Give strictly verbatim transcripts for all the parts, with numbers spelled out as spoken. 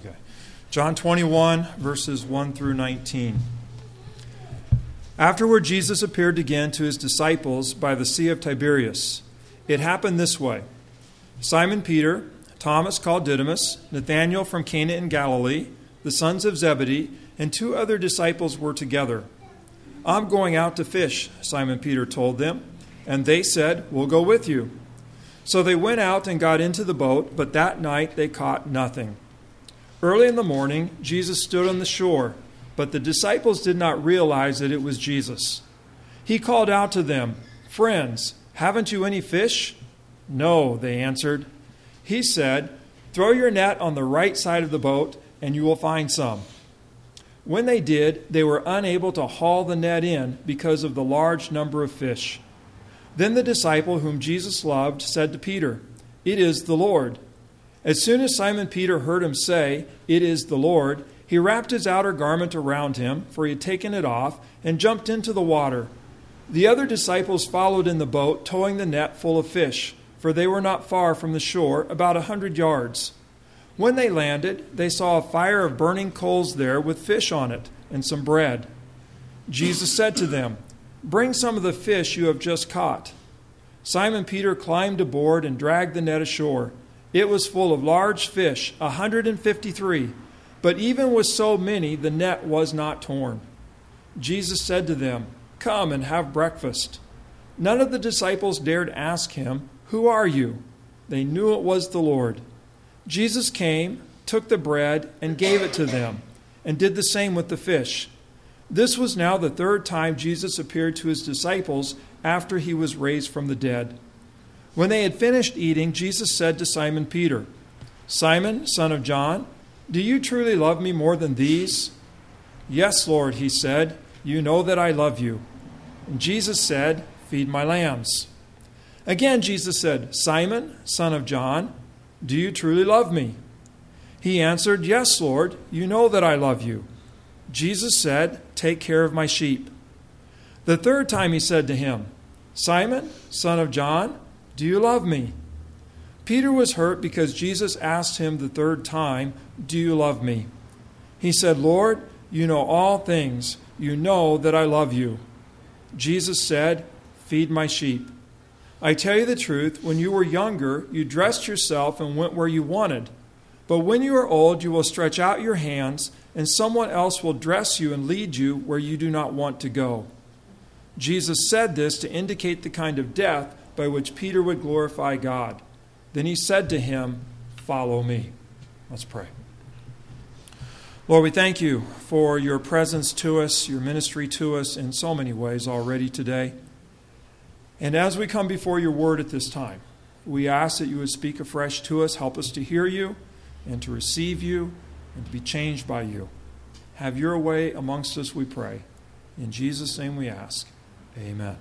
Okay. John twenty-one, verses one through nineteen. Afterward, Jesus appeared again to his disciples by the Sea of Tiberias. It happened this way. Simon Peter, Thomas called Didymus, Nathanael from Cana in Galilee, the sons of Zebedee, and two other disciples were together. I'm going out to fish, Simon Peter told them, and they said, we'll go with you. So they went out and got into the boat, but that night they caught nothing. Early in the morning, Jesus stood on the shore, but the disciples did not realize that it was Jesus. He called out to them, friends, haven't you any fish? No, they answered. He said, throw your net on the right side of the boat, and you will find some. When they did, they were unable to haul the net in because of the large number of fish. Then the disciple whom Jesus loved said to Peter, it is the Lord. As soon as Simon Peter heard him say, it is the Lord, he wrapped his outer garment around him, for he had taken it off, and jumped into the water. The other disciples followed in the boat, towing the net full of fish, for they were not far from the shore, about a hundred yards. When they landed, they saw a fire of burning coals there with fish on it and some bread. Jesus said to them, bring some of the fish you have just caught. Simon Peter climbed aboard and dragged the net ashore. It was full of large fish, a hundred and fifty-three. But even with so many, the net was not torn. Jesus said to them, come and have breakfast. None of the disciples dared ask him, who are you? They knew it was the Lord. Jesus came, took the bread, and gave it to them, and did the same with the fish. This was now the third time Jesus appeared to his disciples after he was raised from the dead. When they had finished eating, Jesus said to Simon Peter, Simon, son of John, do you truly love me more than these? Yes, Lord, he said, you know that I love you. And Jesus said, feed my lambs. Again, Jesus said, Simon, son of John, do you truly love me? He answered, yes, Lord, you know that I love you. Jesus said, take care of my sheep. The third time he said to him, Simon, son of John, do you love me? Peter was hurt because Jesus asked him the third time, do you love me? He said, Lord, you know all things. You know that I love you. Jesus said, feed my sheep. I tell you the truth, when you were younger, you dressed yourself and went where you wanted. But when you are old, you will stretch out your hands, and someone else will dress you and lead you where you do not want to go. Jesus said this to indicate the kind of death by which Peter would glorify God. Then he said to him, follow me. Let's pray. Lord, we thank you for your presence to us, your ministry to us in so many ways already today. And as we come before your word at this time, we ask that you would speak afresh to us, help us to hear you and to receive you and to be changed by you. Have your way amongst us, we pray. In Jesus' name we ask. Amen.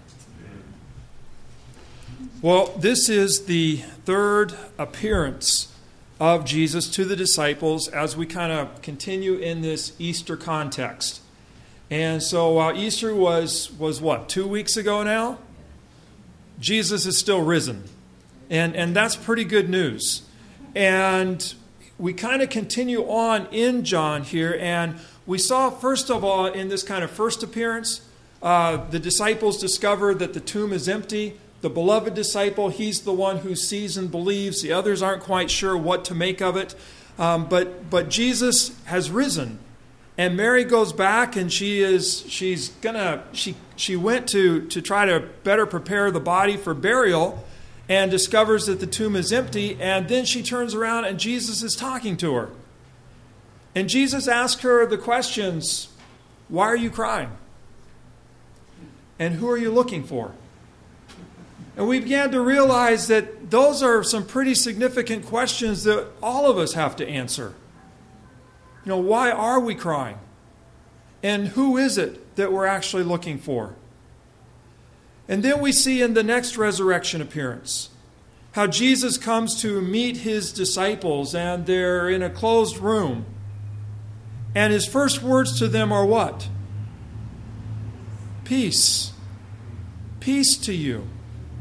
Well, this is the third appearance of Jesus to the disciples as we kind of continue in this Easter context. And so uh, Easter was, was what, two weeks ago now? Jesus is still risen. And, and that's pretty good news. And we kind of continue on in John here. And we saw, first of all, in this kind of first appearance, uh, the disciples discover that the tomb is empty. The beloved disciple, he's the one who sees and believes. The others aren't quite sure what to make of it. Um, but, but Jesus has risen. And Mary goes back and she is she's gonna she she went to, to try to better prepare the body for burial and discovers that the tomb is empty, and then she turns around and Jesus is talking to her. And Jesus asks her the questions, why are you crying? And who are you looking for? And we began to realize that those are some pretty significant questions that all of us have to answer. You know, why are we crying? And who is it that we're actually looking for? And then we see in the next resurrection appearance how Jesus comes to meet his disciples, and they're in a closed room. And his first words to them are what? Peace. Peace to you.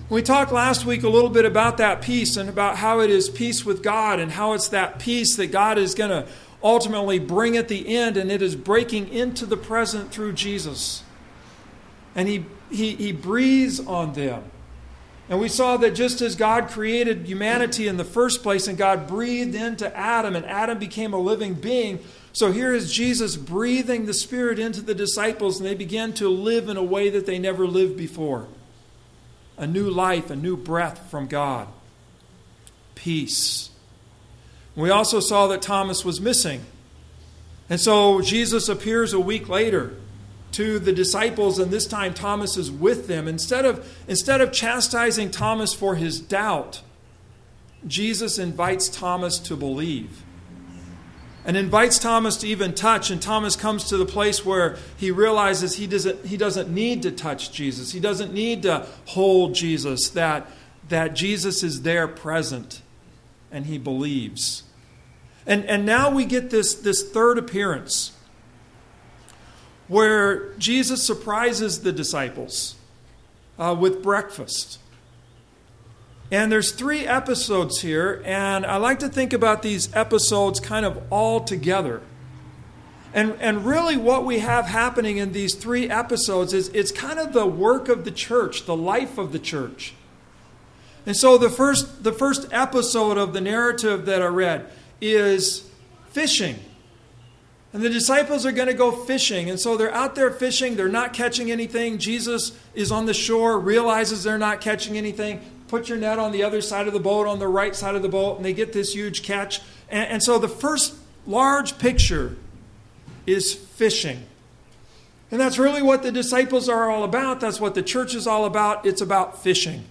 We talked last week a little bit about that peace and about how it is peace with God and how it's that peace that God is going to ultimately bring at the end, and it is breaking into the present through Jesus. And he, he, he breathes on them. And we saw that just as God created humanity in the first place and God breathed into Adam and Adam became a living being, so here is Jesus breathing the Spirit into the disciples and they began to live in a way that they never lived before. A new life, a new breath from God. Peace. We also saw that Thomas was missing. And so Jesus appears a week later to the disciples, and this time Thomas is with them. Instead of, instead of chastising Thomas for his doubt, Jesus invites Thomas to believe. And invites Thomas to even touch, and Thomas comes to the place where he realizes he doesn't, he doesn't need to touch Jesus. He doesn't need to hold Jesus, that, that Jesus is there present, and he believes. And, and now we get this, this third appearance where Jesus surprises the disciples uh, with breakfast. And there's three episodes here, and I like to think about these episodes kind of all together. And, and really what we have happening in these three episodes is it's kind of the work of the church, the life of the church. And so the first, the first episode of the narrative that I read is fishing. And the disciples are going to go fishing. And so they're out there fishing. They're not catching anything. Jesus is on the shore, realizes they're not catching anything. Put your net on the other side of the boat, on the right side of the boat, and they get this huge catch. And, and so the first large picture is fishing. And that's really what the disciples are all about. That's what the church is all about. It's about fishing.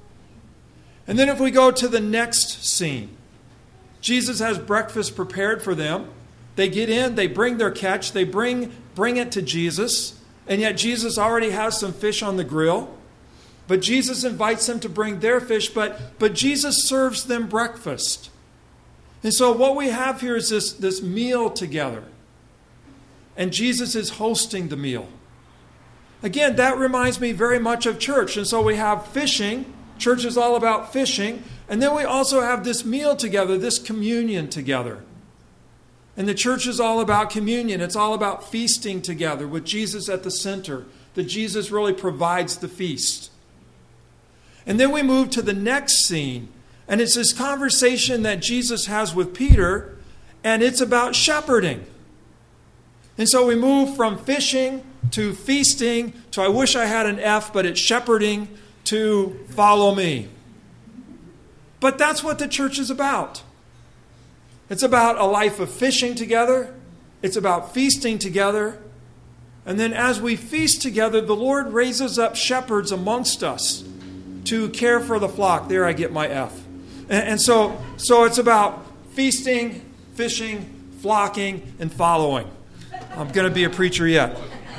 And then if we go to the next scene, Jesus has breakfast prepared for them. They get in, they bring their catch, they bring, bring it to Jesus, and yet Jesus already has some fish on the grill. But Jesus invites them to bring their fish, but, but Jesus serves them breakfast. And so what we have here is this, this meal together. And Jesus is hosting the meal. Again, that reminds me very much of church. And so we have fishing. Church is all about fishing. And then we also have this meal together, this communion together. And the church is all about communion. It's all about feasting together with Jesus at the center. That Jesus really provides the feast. And then we move to the next scene. And it's this conversation that Jesus has with Peter. And it's about shepherding. And so we move from fishing to feasting to I wish I had an F, but it's shepherding to follow me. But that's what the church is about. It's about a life of fishing together. It's about feasting together. And then as we feast together, the Lord raises up shepherds amongst us to care for the flock. There I get my F. And, and so, so it's about feasting, fishing, flocking, and following. I'm going to be a preacher yet.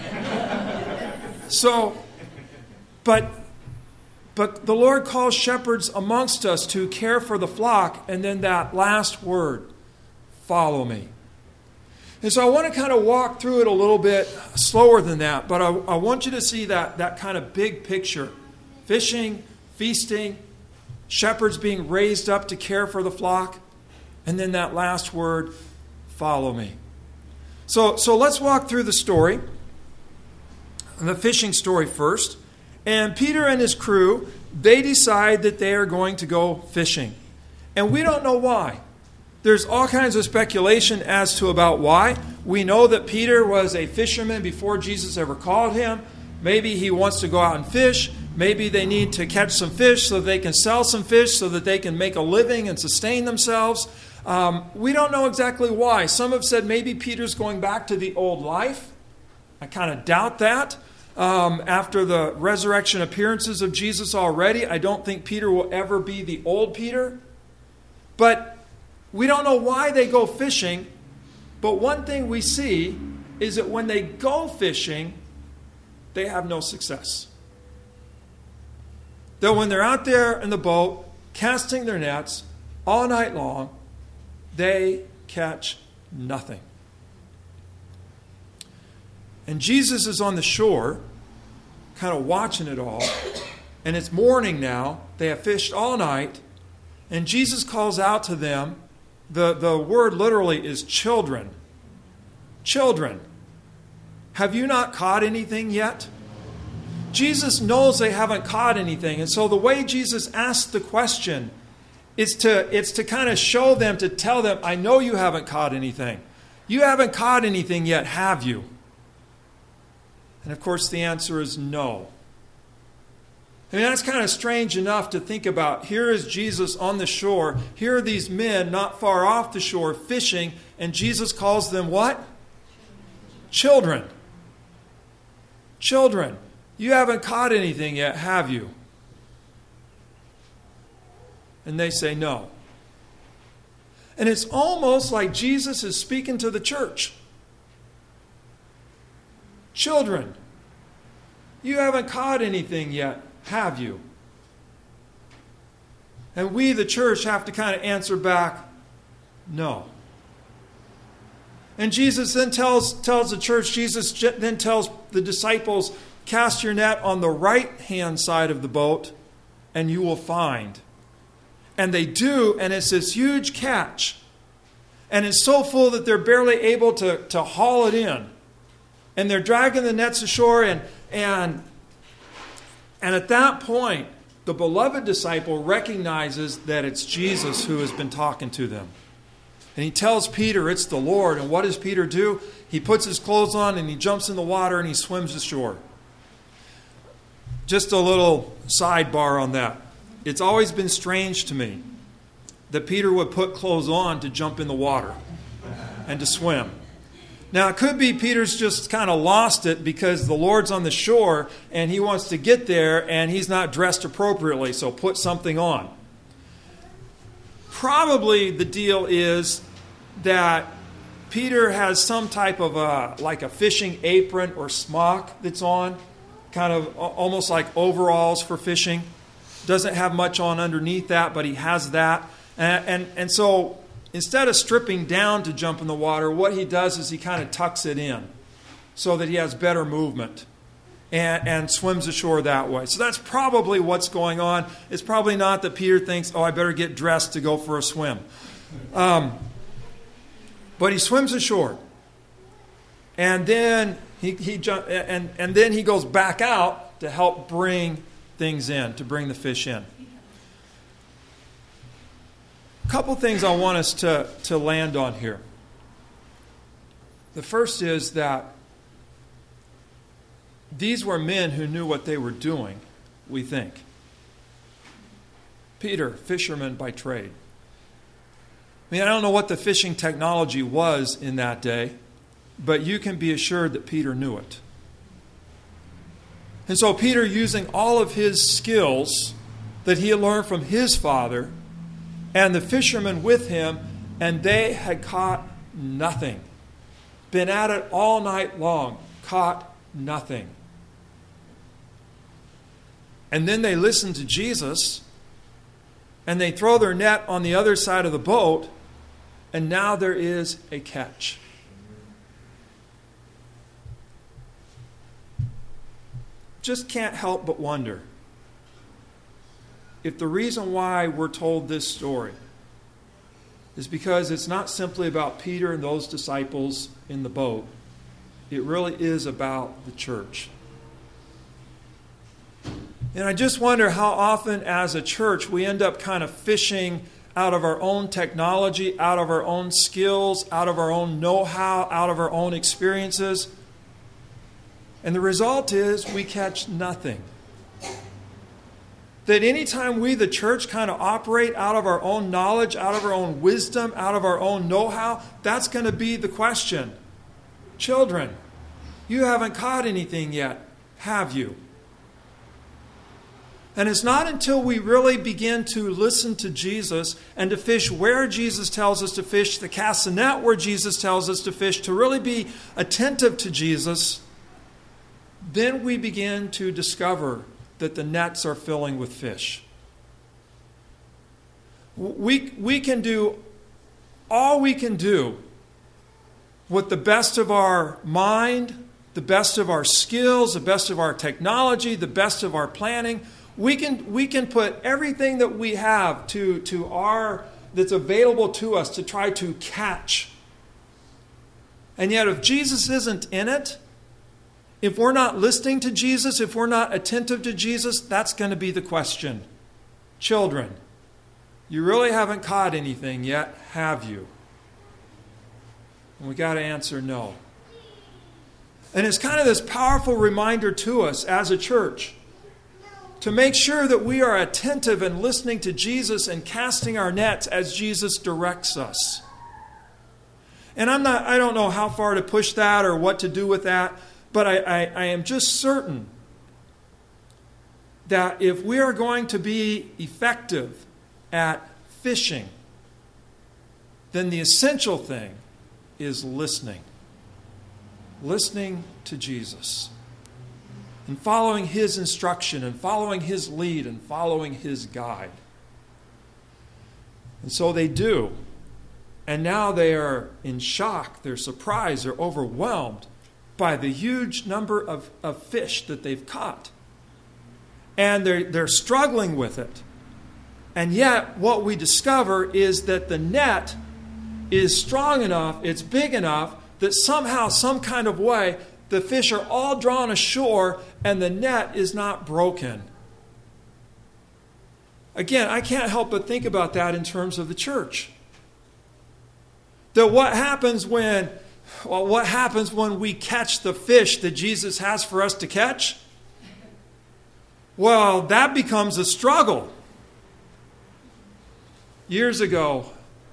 So, but, but the Lord calls shepherds amongst us to care for the flock. And then that last word, follow me. And so I want to kind of walk through it a little bit slower than that, but I, I want you to see that, that kind of big picture. Fishing, feasting, shepherds being raised up to care for the flock, and then that last word, follow me. So, so let's walk through the story, the fishing story first. And Peter and his crew, they decide that they are going to go fishing. And we don't know why. There's all kinds of speculation as to about why. We know that Peter was a fisherman before Jesus ever called him. Maybe he wants to go out and fish. Maybe they need to catch some fish so they can sell some fish so that they can make a living and sustain themselves. Um, we don't know exactly why. Some have said maybe Peter's going back to the old life. I kind of doubt that. Um, after the resurrection appearances of Jesus already, I don't think Peter will ever be the old Peter. But we don't know why they go fishing, but one thing we see is that when they go fishing, they have no success. That when they're out there in the boat, casting their nets all night long, they catch nothing. And Jesus is on the shore, kind of watching it all, And it's morning now. They have fished all night. And Jesus calls out to them. The, the word literally is children. Children, have you not caught anything yet? Jesus knows they haven't caught anything. And so the way Jesus asked the question is to, it's to kind of show them, to tell them, I know you haven't caught anything. You haven't caught anything yet, have you? And of course the answer is no. I mean, that's kind of strange enough to think about. Here is Jesus on the shore. Here are these men not far off the shore fishing, and Jesus calls them what? Children. Children. You haven't caught anything yet, have you? And they say no. And it's almost like Jesus is speaking to the church. Children, you haven't caught anything yet, have you? And we, the church, have to kind of answer back, no. And Jesus then tells, tells the church, Jesus then tells the disciples, cast your net on the right-hand side of the boat, and you will find. And they do, and it's this huge catch. And it's so full that they're barely able to, to haul it in. And they're dragging the nets ashore, and, and, and at that point, the beloved disciple recognizes that it's Jesus who has been talking to them. And he tells Peter, it's the Lord. And what does Peter do? He puts his clothes on, and he jumps in the water, and he swims ashore. Just a little sidebar on that. It's always been strange to me that Peter would put clothes on to jump in the water and to swim. Now, it could be Peter's just kind of lost it because the Lord's on the shore and he wants to get there and he's not dressed appropriately, so put something on. Probably the deal is that Peter has some type of a, like a fishing apron or smock that's on, kind of almost like overalls for fishing. Doesn't have much on underneath that, but he has that. And, and, and so instead of stripping down to jump in the water, what he does is he kind of tucks it in so that he has better movement and, and swims ashore that way. So that's probably what's going on. It's probably not that Peter thinks, oh, I better get dressed to go for a swim. Um, but he swims ashore. And then he, he jump, and, and then he goes back out to help bring things in, to bring the fish in. A couple things I want us to, to land on here. The first is that these were men who knew what they were doing, we think. Peter, fisherman by trade. I mean, I don't know what the fishing technology was in that day, but you can be assured that Peter knew it. And so Peter, using all of his skills that he had learned from his father, and the fishermen with him, and they had caught nothing. Been at it all night long, caught nothing. And then they listen to Jesus, and they throw their net on the other side of the boat, and now there is a catch. Just can't help but wonder if the reason why we're told this story is because it's not simply about Peter and those disciples in the boat. It really is about the church. And I just wonder how often as a church we end up kind of fishing out of our own technology, out of our own skills, out of our own know-how, out of our own experiences. And the result is we catch nothing. That anytime we, the church, kind of operate out of our own knowledge, out of our own wisdom, out of our own know-how, that's going to be the question. Children, you haven't caught anything yet, have you? And it's not until we really begin to listen to Jesus and to fish where Jesus tells us to fish, to cast the net where Jesus tells us to fish, to really be attentive to Jesus, then we begin to discover that the nets are filling with fish. We, we can do all we can do with the best of our mind, the best of our skills, the best of our technology, the best of our planning. We can, we can put everything that we have to, to our, that's available to us to try to catch. And yet if Jesus isn't in it, if we're not listening to Jesus, if we're not attentive to Jesus, that's going to be the question. Children, you really haven't caught anything yet, have you? And we got to answer no. And it's kind of this powerful reminder to us as a church to make sure that we are attentive and listening to Jesus and casting our nets as Jesus directs us. And I'm not, I don't know how far to push that or what to do with that, but I, I, I am just certain that if we are going to be effective at fishing, then the essential thing is listening. Listening to Jesus. And following His instruction and following His lead and following His guide. And so they do. And now they are in shock, they're surprised, they're overwhelmed by the huge number of, of fish that they've caught. And they're, they're struggling with it. And yet what we discover is that the net is strong enough, it's big enough, that somehow, some kind of way, the fish are all drawn ashore and the net is not broken. Again, I can't help but think about that in terms of the church. That what happens when, well, what happens when we catch the fish that Jesus has for us to catch? Well, that becomes a struggle. Years ago,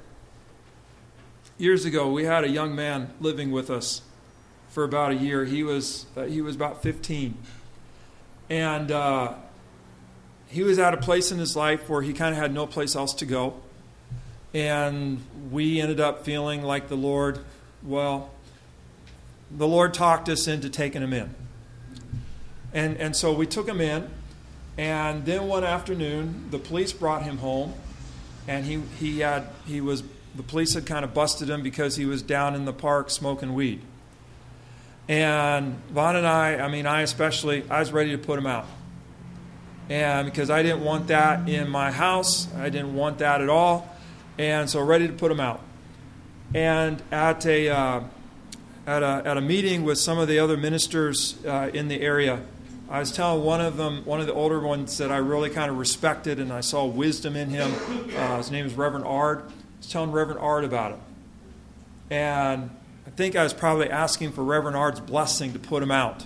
years ago, we had a young man living with us for about a year. He was uh, he was about fifteen, and uh, he was at a place in his life where he kind of had no place else to go, and we ended up feeling like the Lord, well, the Lord talked us into taking him in, and and so we took him in, and then one afternoon the police brought him home, and he he had he was the police had kind of busted him because he was down in the park smoking weed. And Vaughn and I, I mean, I especially, I was ready to put him out. And because I didn't want that in my house, I didn't want that at all. And so ready to put him out. And at a, uh, at a, at a meeting with some of the other ministers uh, in the area, I was telling one of them, one of the older ones that I really kind of respected and I saw wisdom in him. Uh, his name is Reverend Ard. I was telling Reverend Ard about it. And I think I was probably asking for Reverend Ard's blessing to put him out.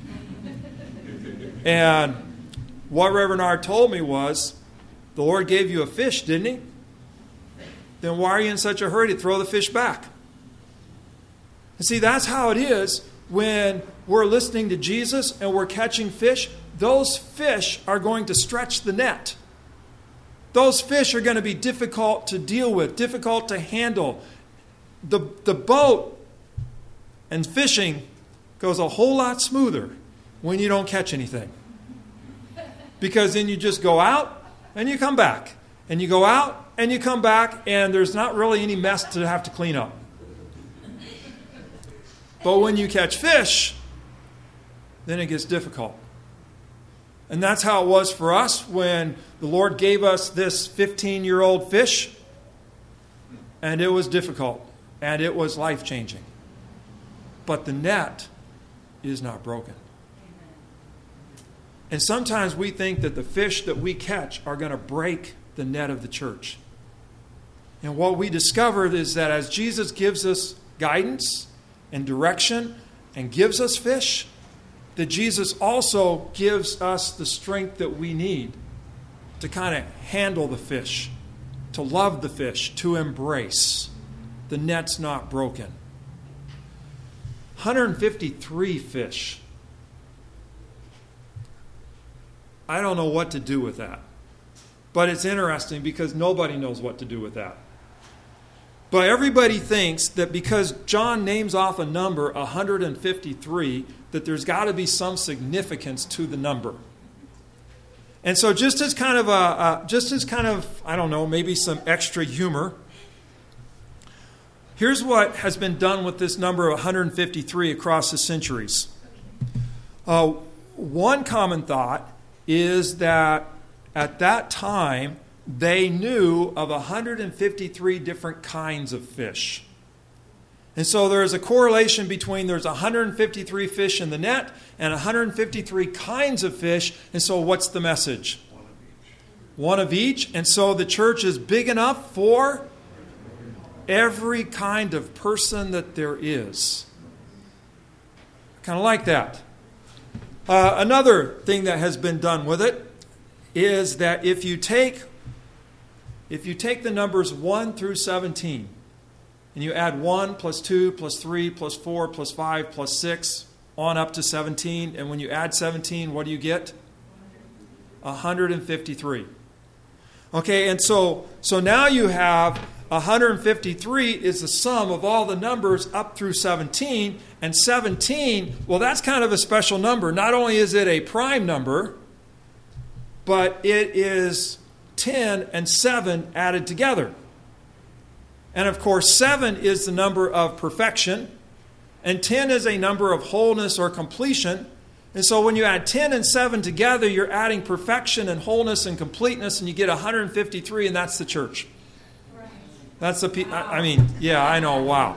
And what Reverend Ard told me was, the Lord gave you a fish, didn't He? Then why are you in such a hurry to throw the fish back? And see, that's how it is when we're listening to Jesus and we're catching fish. Those fish are going to stretch the net. Those fish are going to be difficult to deal with, difficult to handle. The, the boat and fishing goes a whole lot smoother when you don't catch anything. Because then you just go out and you come back. And you go out and you come back and there's not really any mess to have to clean up. But when you catch fish, then it gets difficult. And that's how it was for us when the Lord gave us this fifteen-year-old fish. And it was difficult. And it was life-changing. But the net is not broken. And sometimes we think that the fish that we catch are going to break the net of the church. And what we discovered is that as Jesus gives us guidance and direction and gives us fish, that Jesus also gives us the strength that we need to kind of handle the fish, to love the fish, to embrace. The net's not broken. one hundred fifty-three fish. I don't know what to do with that. But it's interesting because nobody knows what to do with that. But everybody thinks that because John names off a number, one hundred fifty-three, that there's got to be some significance to the number. And so just as kind of a, uh, just as kind of, I don't know, maybe some extra humor, here's what has been done with this number of one hundred fifty-three across the centuries. Uh, one common thought is that at that time, they knew of one hundred fifty-three different kinds of fish. And so there is a correlation between there's one hundred fifty-three fish in the net and one hundred fifty-three kinds of fish. And so what's the message? One of each. And so the church is big enough for every kind of person that there is. Kind of like that. Uh, another thing that has been done with it is that if you take if you take the numbers one through seventeen, and you add one plus two plus three plus four plus five plus six on up to seventeen, and when you add seventeen, what do you get? one hundred fifty-three. Okay, and so so now you have one hundred fifty-three is the sum of all the numbers up through seventeen, and seventeen, well, that's kind of a special number. Not only is it a prime number, but it is ten and seven added together. And of course, seven is the number of perfection, and ten is a number of wholeness or completion. And so when you add ten and seven together, you're adding perfection and wholeness and completeness, and you get one hundred fifty-three, and that's the church. That's the, I mean, yeah, I know, wow.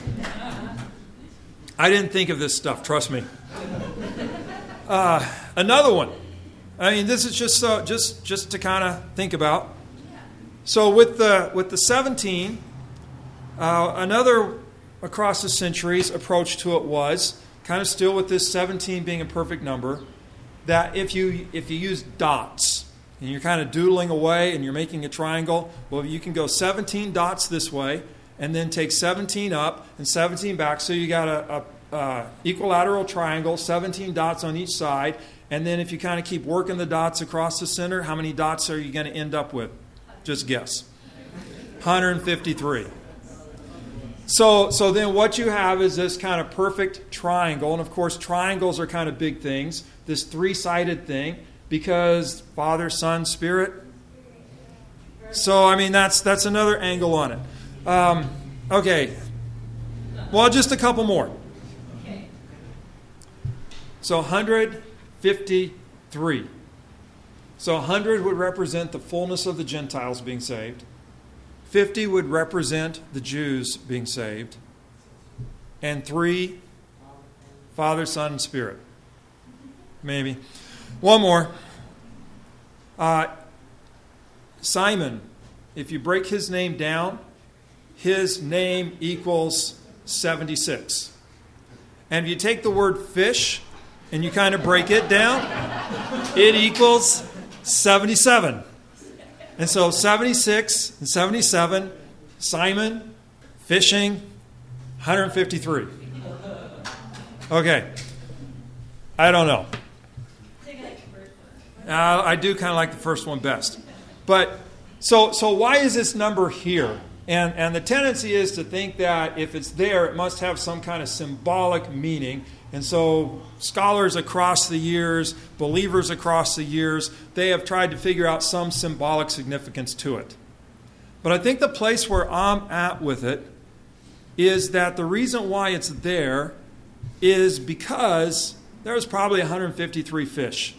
I didn't think of this stuff, trust me. Uh, another one. I mean, this is just uh, just just to kind of think about. So with the with the seventeen, uh, another across the centuries approach to it was kind of still with this seventeen being a perfect number, that if you if you use dots and you're kind of doodling away and you're making a triangle, well, you can go seventeen dots this way and then take seventeen up and seventeen back. So you got a, a, a equilateral triangle, seventeen dots on each side. And then if you kind of keep working the dots across the center, how many dots are you going to end up with? Just guess. one hundred fifty-three. So, so then what you have is this kind of perfect triangle. And of course, triangles are kind of big things. This three-sided thing. Because Father, Son, Spirit. So, I mean, that's that's another angle on it. Um, okay. Well, just a couple more. So, one hundred fifty-three. So, one hundred would represent the fullness of the Gentiles being saved. fifty would represent the Jews being saved. And three, Father, Son, and Spirit. Maybe. One more. Uh, Simon, if you break his name down, his name equals seventy-six. And if you take the word fish and you kind of break it down, it equals seventy-seven. And so seventy-six and seventy-seven, Simon, fishing, one hundred fifty-three. Okay. I don't know. Uh, I do kind of like the first one best. But so so why is this number here? And and the tendency is to think that if it's there, it must have some kind of symbolic meaning. And so scholars across the years, believers across the years, they have tried to figure out some symbolic significance to it. But I think the place where I'm at with it is that the reason why it's there is because there's probably one hundred fifty-three fish.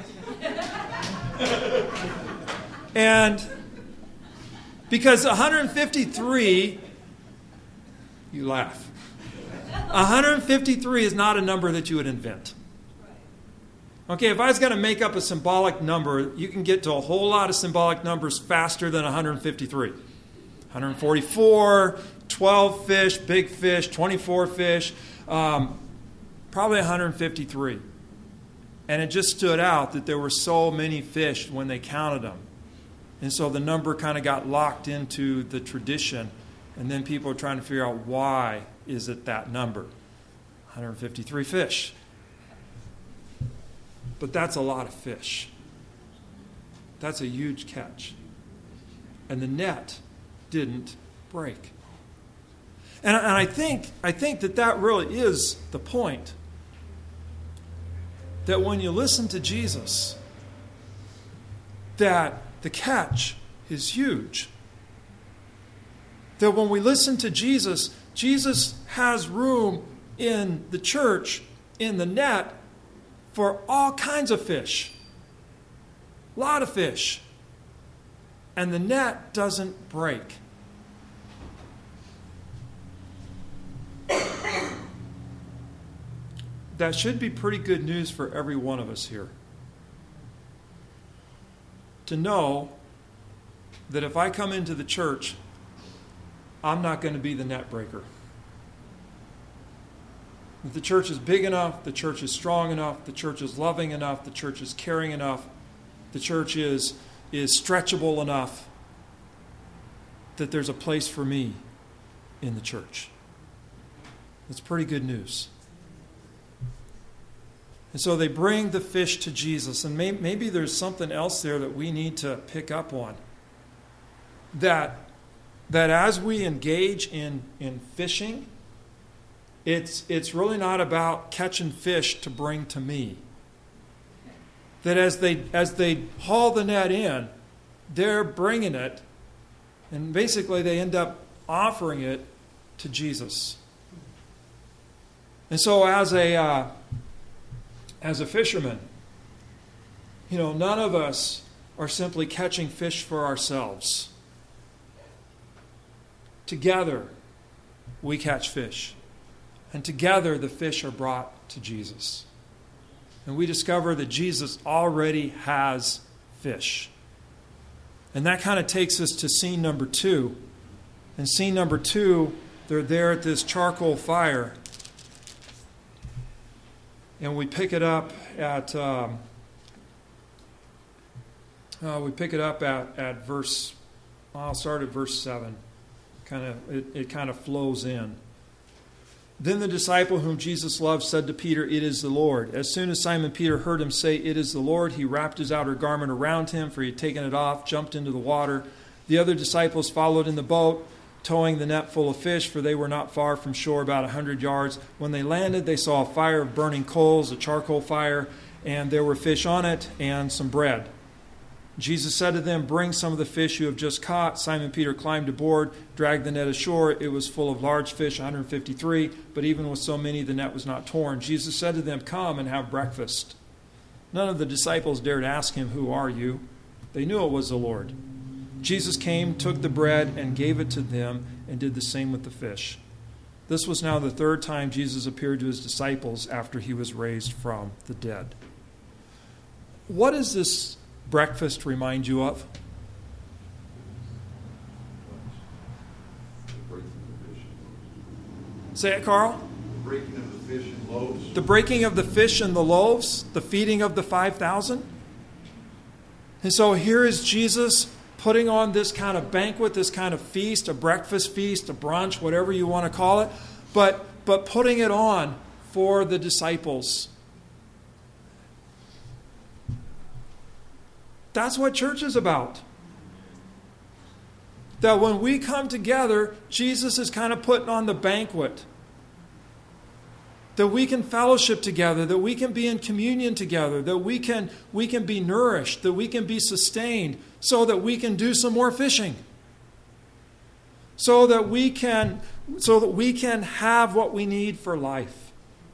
And because one hundred fifty-three, you laugh. one hundred fifty-three is not a number that you would invent. Okay, if I was going to make up a symbolic number, you can get to a whole lot of symbolic numbers faster than one hundred fifty-three. one hundred forty-four, twelve fish, big fish, twenty-four fish, um, probably one hundred fifty-three. And it just stood out that there were so many fish when they counted them. And so the number kind of got locked into the tradition. And then people are trying to figure out why is it that number. one hundred fifty-three fish. But that's a lot of fish. That's a huge catch. And the net didn't break. And, and I think I think that that really is the point. That when you listen to Jesus, that the catch is huge. That when we listen to Jesus, Jesus has room in the church, in the net, for all kinds of fish. A lot of fish. And the net doesn't break. That should be pretty good news for every one of us here. To know that if I come into the church, I'm not going to be the net breaker. If the church is big enough, the church is strong enough, the church is loving enough, the church is caring enough, the church is, is stretchable enough, that there's a place for me in the church. That's pretty good news. And so they bring the fish to Jesus. And may, maybe there's something else there that we need to pick up on. That, that as we engage in, in fishing, it's, it's really not about catching fish to bring to me. That as they, as they haul the net in, they're bringing it, and basically they end up offering it to Jesus. And so as a... Uh, As a fisherman, you know, none of us are simply catching fish for ourselves. Together, we catch fish. And together, the fish are brought to Jesus. And we discover that Jesus already has fish. And that kind of takes us to scene number two. In scene number two, they're there at this charcoal fire. And we pick it up at um, uh, we pick it up at, at verse. I'll start at verse seven. Kind of it, it kind of flows in. Then the disciple whom Jesus loved said to Peter, "It is the Lord." As soon as Simon Peter heard him say, "It is the Lord," he wrapped his outer garment around him, for he had taken it off, jumped into the water. The other disciples followed in the boat, towing the net full of fish, for they were not far from shore, about a hundred yards. When they landed, they saw a fire of burning coals, a charcoal fire, and there were fish on it and some bread. Jesus said to them, "Bring some of the fish you have just caught." Simon Peter climbed aboard, dragged the net ashore. It was full of large fish, one hundred fifty-three, but even with so many, the net was not torn. Jesus said to them, "Come and have breakfast." None of the disciples dared ask him, "Who are you?" They knew it was the Lord. Jesus came, took the bread, and gave it to them, and did the same with the fish. This was now the third time Jesus appeared to his disciples after he was raised from the dead. What does this breakfast remind you of? Say it, Carl. The breaking of the fish and loaves. The breaking of the fish and the loaves, the feeding of the five thousand. And so here is Jesus putting on this kind of banquet, this kind of feast, a breakfast feast, a brunch, whatever you want to call it, but, but putting it on for the disciples. That's what church is about. That when we come together, Jesus is kind of putting on the banquet. That we can fellowship together, that we can be in communion together, that we can, we can be nourished, that we can be sustained, so that we can do some more fishing. So that we can, so that we can have what we need for life.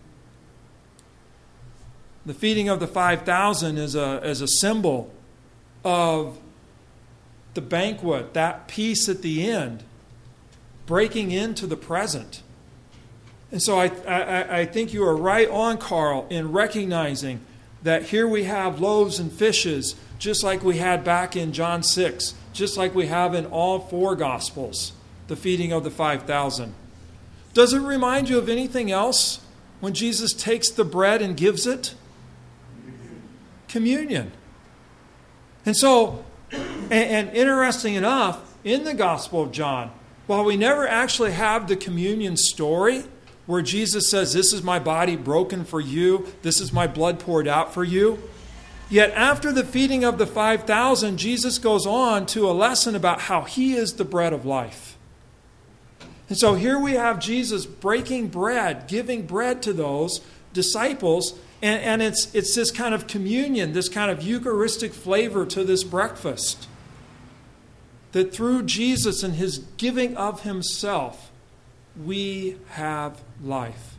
The feeding of the five thousand is a, is a symbol of the banquet, that peace at the end, breaking into the present. And so I, I, I think you are right on, Carl, in recognizing that here we have loaves and fishes, just like we had back in John six, just like we have in all four Gospels, the feeding of the five thousand. Does it remind you of anything else when Jesus takes the bread and gives it? Communion. And so, and, and interesting enough, in the Gospel of John, while we never actually have the communion story, where Jesus says, "This is my body broken for you. This is my blood poured out for you." Yet after the feeding of the five thousand, Jesus goes on to a lesson about how he is the bread of life. And so here we have Jesus breaking bread, giving bread to those disciples, and, and it's, it's this kind of communion, this kind of Eucharistic flavor to this breakfast. That through Jesus and his giving of himself, we have life.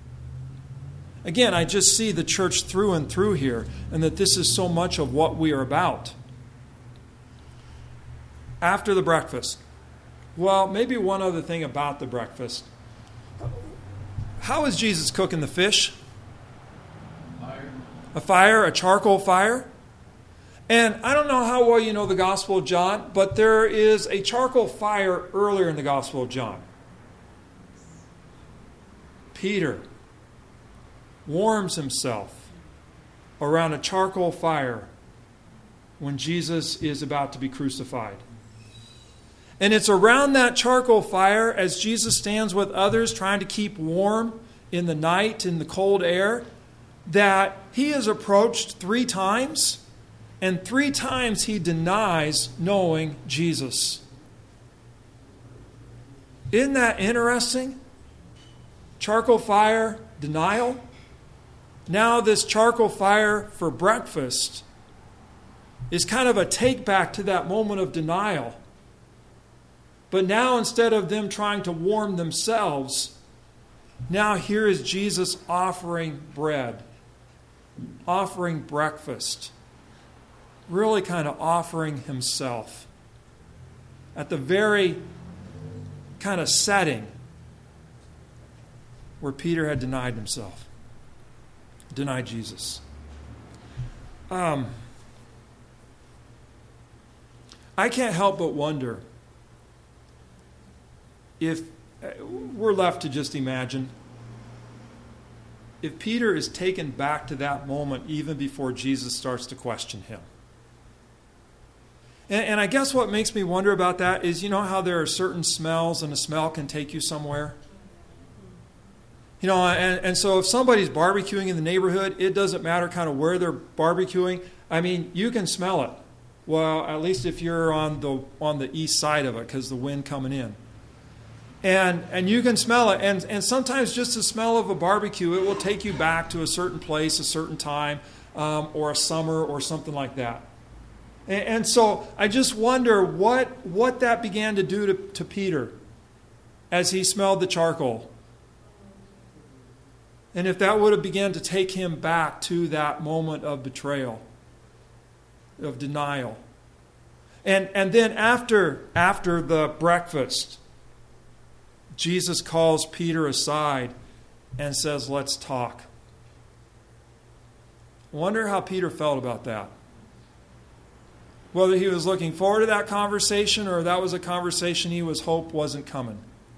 Again, I just see the church through and through here, and that this is so much of what we are about. after the breakfast. Well, maybe one other thing about the breakfast. How is Jesus cooking the fish? Fire. A fire, a charcoal fire. And I don't know how well you know the Gospel of John, but there is a charcoal fire earlier in the Gospel of John. Peter warms himself around a charcoal fire when Jesus is about to be crucified. And it's around that charcoal fire as Jesus stands with others trying to keep warm in the night, in the cold air, that he is approached three times, and three times he denies knowing Jesus. Isn't that interesting? Charcoal fire, denial. Now this charcoal fire for breakfast is kind of a take back to that moment of denial. But now instead of them trying to warm themselves, now here is Jesus offering bread, offering breakfast, really kind of offering himself at the very kind of setting where Peter had denied himself, denied Jesus. Um, I can't help but wonder if we're left to just imagine if Peter is taken back to that moment even before Jesus starts to question him. And, and I guess what makes me wonder about that is, you know how there are certain smells and a smell can take you somewhere? You know, and, and so if somebody's barbecuing in the neighborhood, it doesn't matter kind of where they're barbecuing. I mean, you can smell it. Well, at least if you're on the on the east side of it because the wind coming in. And and you can smell it. And, and sometimes just the smell of a barbecue, it will take you back to a certain place, a certain time, um, or a summer or something like that. And, and so I just wonder what, what that began to do to, to Peter as he smelled the charcoal. And if that would have begun to take him back to that moment of betrayal, of denial. And, and then after, after the breakfast, Jesus calls Peter aside and says, let's talk. I wonder how Peter felt about that. Whether he was looking forward to that conversation or that was a conversation he was hoped wasn't coming.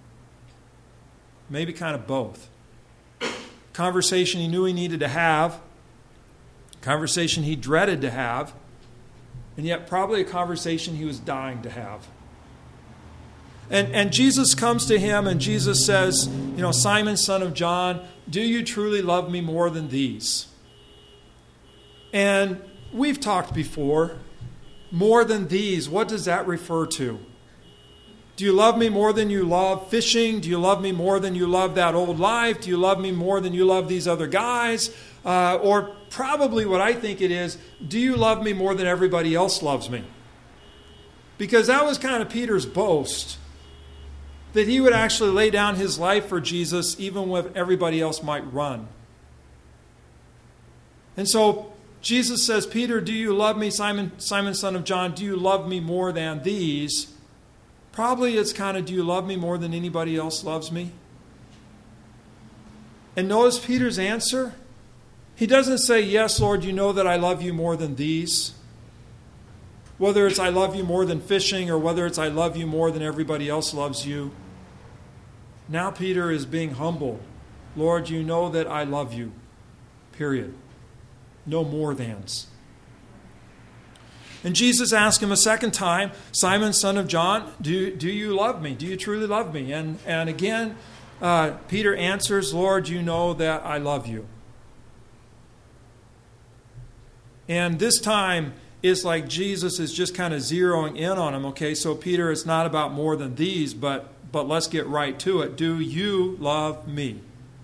Maybe kind of both. Conversation he knew he needed to have. Conversation he dreaded to have. And yet probably a conversation he was dying to have. And, and Jesus comes to him and Jesus says, you know, Simon, son of John, do you truly love me more than these? And we've talked before, more than these, what does that refer to? Do you love me more than you love fishing? Do you love me more than you love that old life? Do you love me more than you love these other guys? Uh, or probably what I think it is, do you love me more than everybody else loves me? Because that was kind of Peter's boast, that he would actually lay down his life for Jesus even when everybody else might run. And so Jesus says, Peter, do you love me, Simon, Simon, son of John? Do you love me more than these? Probably it's kind of, do you love me more than anybody else loves me? And notice Peter's answer. He doesn't say, yes, Lord, you know that I love you more than these. Whether it's I love you more than fishing or whether it's I love you more than everybody else loves you. Now Peter is being humble. Lord, you know that I love you. Period. No more thans. And Jesus asked him a second time, Simon, son of John, do, do you love me? Do you truly love me? And, and again, uh, Peter answers, Lord, you know that I love you. And this time, it's like Jesus is just kind of zeroing in on him. Okay, so Peter, it's not about more than these, but, but let's get right to it. Do you love me?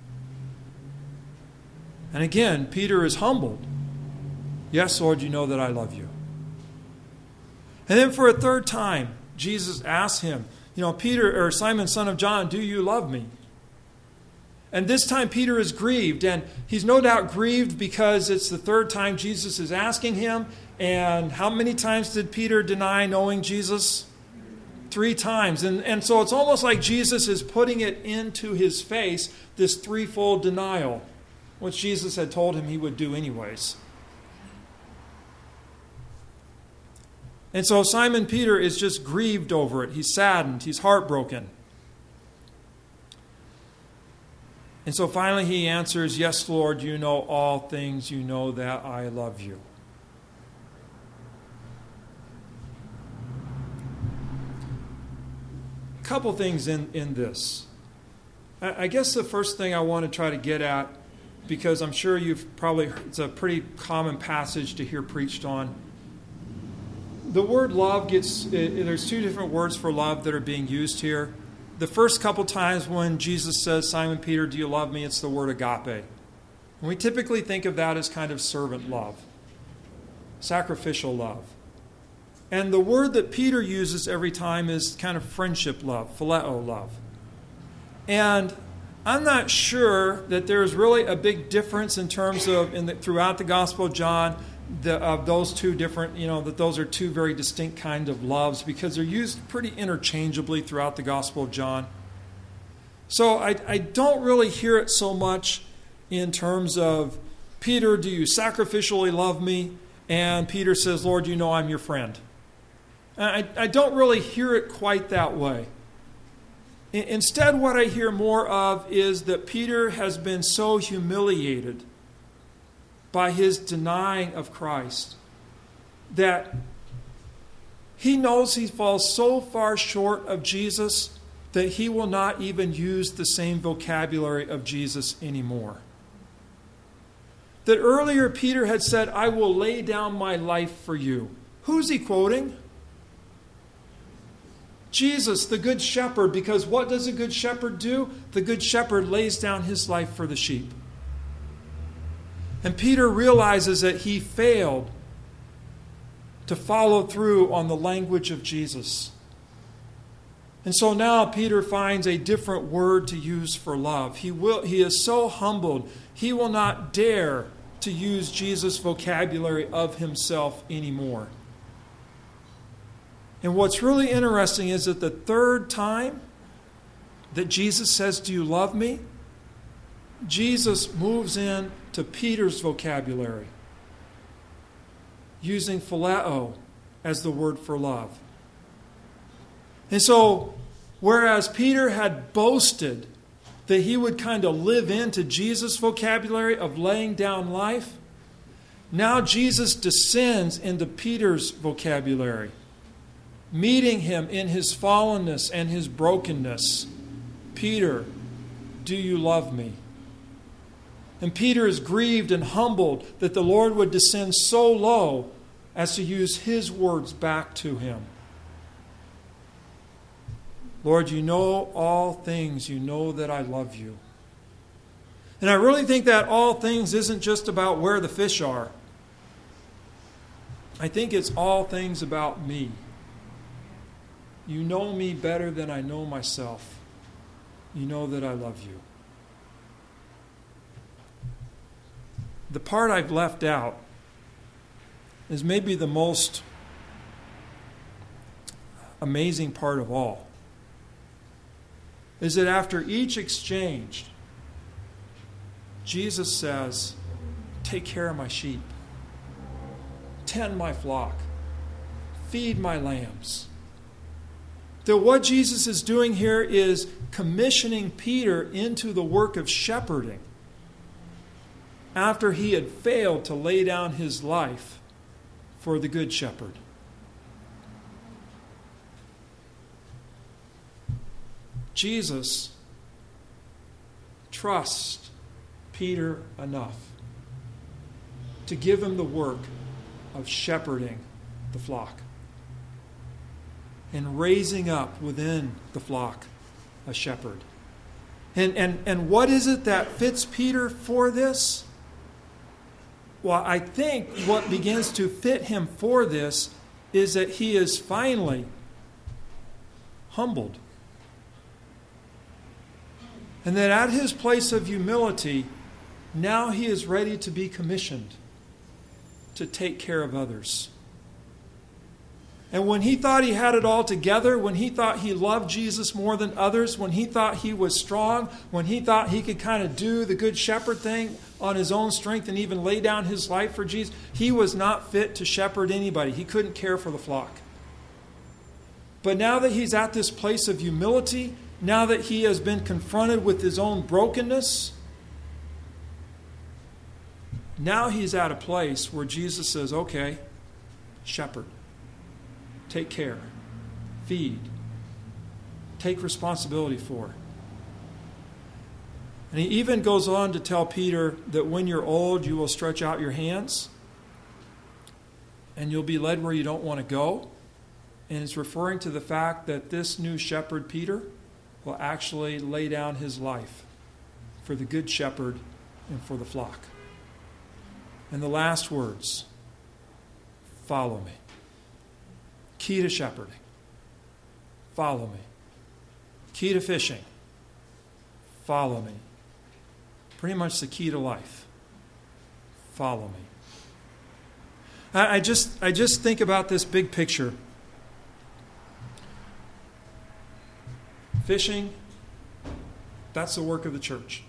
And again, Peter is humbled. Yes, Lord, you know that I love you. And then for a third time, Jesus asks him, you know, Peter, or Simon, son of John, do you love me? And this time Peter is grieved, and he's no doubt grieved because it's the third time Jesus is asking him. And how many times did Peter deny knowing Jesus? Three times. And, and so it's almost like Jesus is putting it into his face, this threefold denial, which Jesus had told him he would do anyways. And so Simon Peter is just grieved over it. He's saddened. He's heartbroken. And so finally he answers, "Yes, Lord, you know all things. You know that I love you." A couple things in, in this. I, I guess the first thing I want to try to get at, because I'm sure you've probably heard, it's a pretty common passage to hear preached on. The word love gets, it, there's two different words for love that are being used here. The first couple times when Jesus says, "Simon Peter, do you love me?" it's the word agape. And we typically think of that as kind of servant love, sacrificial love. And the word that Peter uses every time is kind of friendship love, phileo love. And I'm not sure that there's really a big difference in terms of, in the, throughout the Gospel of John, the, of those two different, you know, that those are two very distinct kind of loves, because they're used pretty interchangeably throughout the Gospel of John. So I, I don't really hear it so much in terms of, "Peter, do you sacrificially love me?" And Peter says, "Lord, you know I'm your friend." I, I don't really hear it quite that way. Instead, what I hear more of is that Peter has been so humiliated by his denying of Christ that he knows he falls so far short of Jesus that he will not even use the same vocabulary of Jesus anymore. That earlier Peter had said, "I will lay down my life for you." Who's he quoting? Jesus, the Good Shepherd, because what does a Good Shepherd do? The Good Shepherd lays down his life for the sheep. And Peter realizes that he failed to follow through on the language of Jesus. And so now Peter finds a different word to use for love. He will, he is so humbled, he will not dare to use Jesus' vocabulary of himself anymore. And what's really interesting is that the third time that Jesus says, "Do you love me?" Jesus moves in to Peter's vocabulary, using phileo as the word for love. And so, whereas Peter had boasted that he would kind of live into Jesus' vocabulary of laying down life, now Jesus descends into Peter's vocabulary, meeting him in his fallenness and his brokenness. "Peter, do you love me?" And Peter is grieved and humbled that the Lord would descend so low as to use his words back to him. "Lord, you know all things. You know that I love you." And I really think that all things isn't just about where the fish are. I think it's all things about me. You know me better than I know myself. You know that I love you. The part I've left out is maybe the most amazing part of all. Is that after each exchange, Jesus says, "Take care of my sheep. Tend my flock. Feed my lambs." That what Jesus is doing here is commissioning Peter into the work of shepherding after he had failed to lay down his life for the Good Shepherd. Jesus trusts Peter enough to give him the work of shepherding the flock and raising up within the flock a shepherd. And, and, and what is it that fits Peter for this? Well, I think what begins to fit him for this is that he is finally humbled. And that at his place of humility, now he is ready to be commissioned to take care of others. And when he thought he had it all together, when he thought he loved Jesus more than others, when he thought he was strong, when he thought he could kind of do the good shepherd thing on his own strength and even lay down his life for Jesus, he was not fit to shepherd anybody. He couldn't care for the flock. But now that he's at this place of humility, now that he has been confronted with his own brokenness, now he's at a place where Jesus says, okay, shepherd. Take care. Feed. Take responsibility for. And he even goes on to tell Peter that when you're old, you will stretch out your hands and you'll be led where you don't want to go. And it's referring to the fact that this new shepherd, Peter, will actually lay down his life for the good shepherd and for the flock. And the last words, follow me. Key to shepherding. Follow me. Key to fishing. Follow me. Pretty much the key to life. Follow me. I, I just I just think about this big picture. Fishing, that's the work of the church.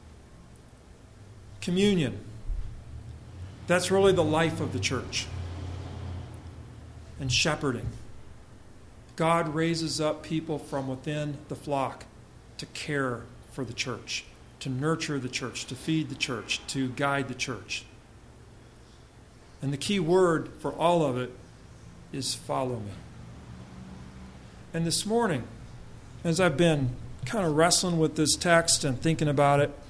Communion, that's really the life of the church. And shepherding. God raises up people from within the flock to care for the church, to nurture the church, to feed the church, to guide the church. And the key word for all of it is follow me. And this morning, as I've been kind of wrestling with this text and thinking about it,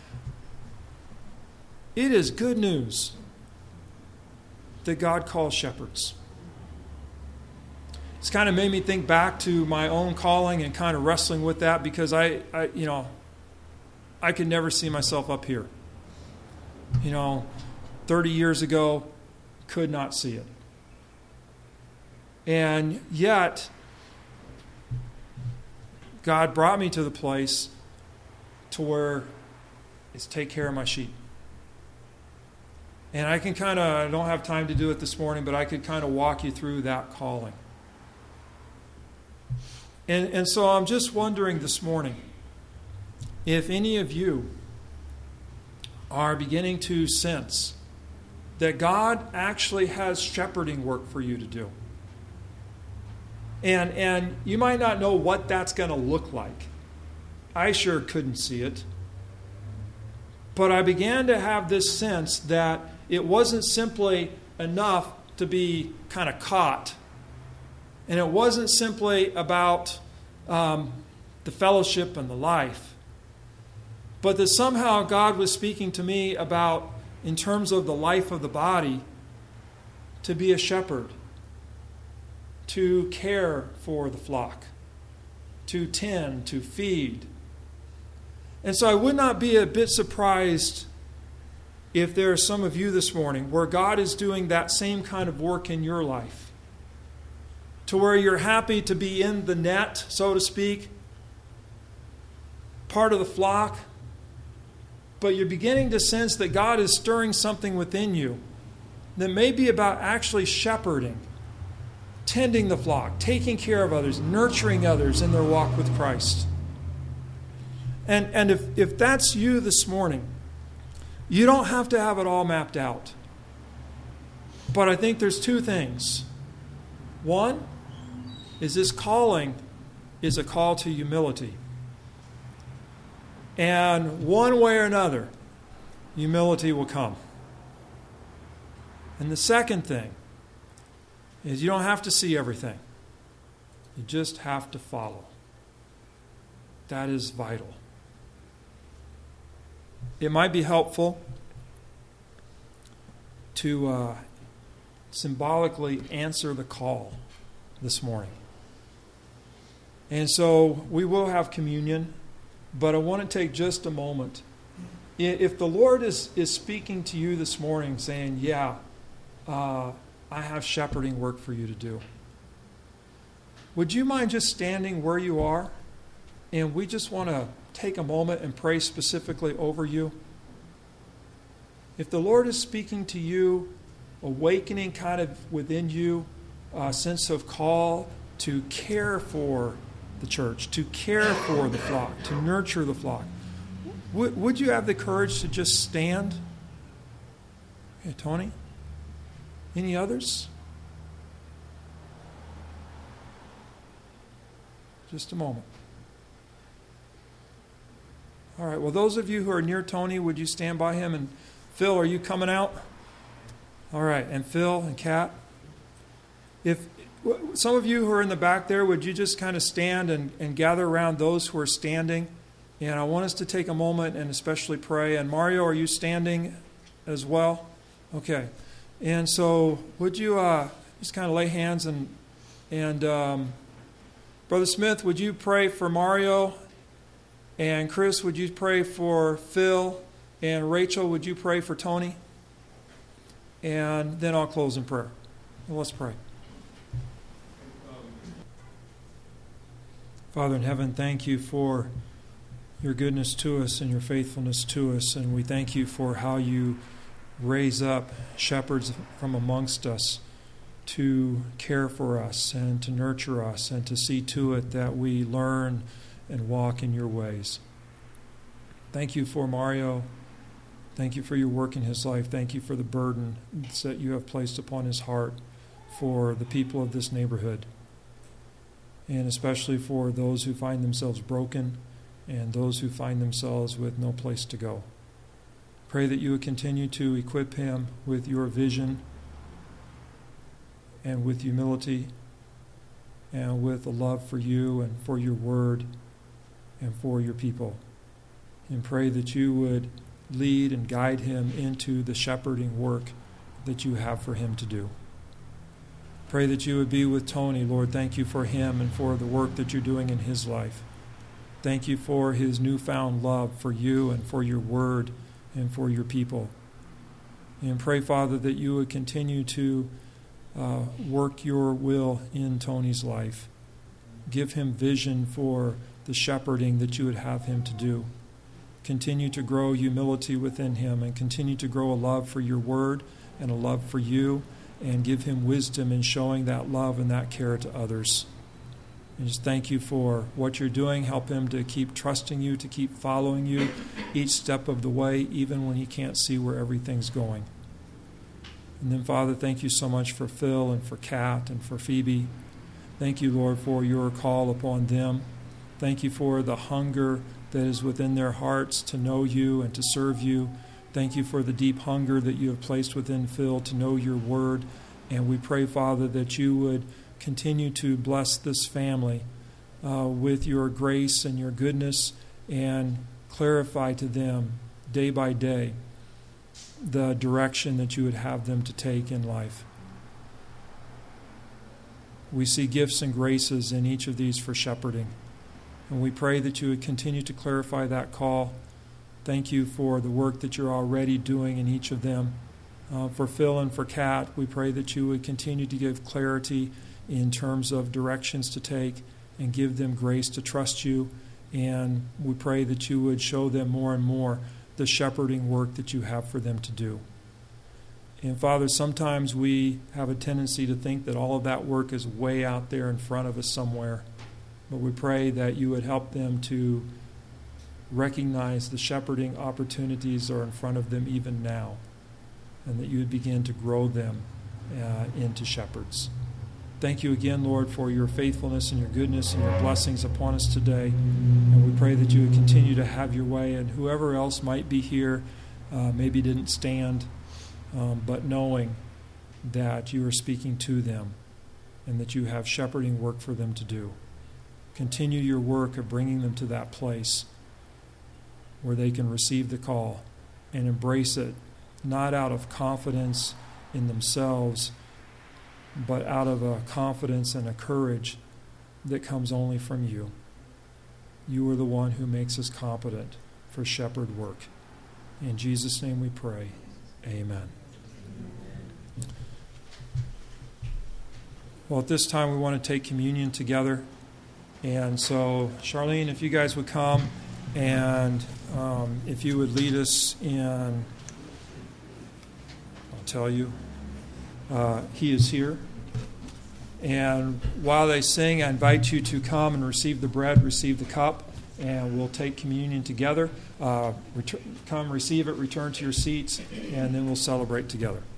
it is good news that God calls shepherds. It's kind of made me think back to my own calling and kind of wrestling with that because I, I, you know, I could never see myself up here. You know, thirty years ago, could not see it. And yet, God brought me to the place to where it's take care of my sheep. And I can kind of, I don't have time to do it this morning, but I could kind of walk you through that calling. And, and so I'm just wondering this morning if any of you are beginning to sense that God actually has shepherding work for you to do. And, and you might not know what that's going to look like. I sure couldn't see it. But I began to have this sense that it wasn't simply enough to be kind of caught. And it wasn't simply about um, the fellowship and the life. But that somehow God was speaking to me about, in terms of the life of the body, to be a shepherd, to care for the flock, to tend, to feed. And so I would not be a bit surprised if there are some of you this morning where God is doing that same kind of work in your life, to where you're happy to be in the net, so to speak, part of the flock, but you're beginning to sense that God is stirring something within you that may be about actually shepherding, tending the flock, taking care of others, nurturing others in their walk with Christ. And, and if, if that's you this morning, you don't have to have it all mapped out. But I think there's two things. One is this calling is a call to humility. And one way or another, humility will come. And the second thing is you don't have to see everything. You just have to follow. That is vital. It might be helpful to uh, symbolically answer the call this morning. And so we will have communion, but I want to take just a moment. If the Lord is, is speaking to you this morning saying, yeah, uh, I have shepherding work for you to do, would you mind just standing where you are? And we just want to take a moment and pray specifically over you. If the Lord is speaking to you, awakening kind of within you uh, sense of call to care for the church, to care for the flock, to nurture the flock. Would, would you have the courage to just stand? Okay, Tony? Any others? Just a moment. All right, well, those of you who are near Tony, would you stand by him? And Phil, are you coming out? All right, and Phil and Kat. If some of you who are in the back there, would you just kind of stand and, and gather around those who are standing? And I want us to take a moment and especially pray. And Mario, are you standing as well? Okay. And so would you uh, just kind of lay hands and, and um, Brother Smith, would you pray for Mario? And Chris, would you pray for Phil? And Rachel, would you pray for Tony? And then I'll close in prayer. And let's pray. Father in heaven, thank you for your goodness to us and your faithfulness to us. And we thank you for how you raise up shepherds from amongst us to care for us and to nurture us and to see to it that we learn and walk in your ways. Thank you for Mario. Thank you for your work in his life. Thank you for the burden that you have placed upon his heart for the people of this neighborhood, and especially for those who find themselves broken and those who find themselves with no place to go. Pray that you would continue to equip him with your vision and with humility and with a love for you and for your word and for your people. And pray that you would lead and guide him into the shepherding work that you have for him to do. Pray that you would be with Tony, Lord. Thank you for him and for the work that you're doing in his life. Thank you for his newfound love for you and for your word and for your people. And pray, Father, that you would continue to uh, work your will in Tony's life. Give him vision for the shepherding that you would have him to do. Continue to grow humility within him and continue to grow a love for your word and a love for you, and give him wisdom in showing that love and that care to others. And just thank you for what you're doing. Help him to keep trusting you, to keep following you each step of the way, even when he can't see where everything's going. And then, Father, thank you so much for Phil and for Kat and for Phoebe. Thank you, Lord, for your call upon them. Thank you for the hunger that is within their hearts to know you and to serve you. Thank you for the deep hunger that you have placed within Phil to know your word. And we pray, Father, that you would continue to bless this family uh, with your grace and your goodness, and clarify to them day by day the direction that you would have them to take in life. We see gifts and graces in each of these for shepherding. And we pray that you would continue to clarify that call. Thank you for the work that you're already doing in each of them. Uh, for Phil and for Kat, we pray that you would continue to give clarity in terms of directions to take and give them grace to trust you. And we pray that you would show them more and more the shepherding work that you have for them to do. And Father, sometimes we have a tendency to think that all of that work is way out there in front of us somewhere. But we pray that you would help them to recognize the shepherding opportunities are in front of them even now, and that you would begin to grow them uh, into shepherds. Thank you again, Lord, for your faithfulness and your goodness and your blessings upon us today. And we pray that you would continue to have your way. And whoever else might be here, uh, maybe didn't stand, um, but knowing that you are speaking to them and that you have shepherding work for them to do. Continue your work of bringing them to that place where they can receive the call and embrace it, not out of confidence in themselves, but out of a confidence and a courage that comes only from you. You are the one who makes us competent for shepherd work. In Jesus' name we pray. Amen. Well, at this time we want to take communion together. And so, Charlene, if you guys would come, and um, if you would lead us in, I'll tell you, uh, he is here. And while they sing, I invite you to come and receive the bread, receive the cup, and we'll take communion together. Uh, return, come, receive it, return to your seats, and then we'll celebrate together.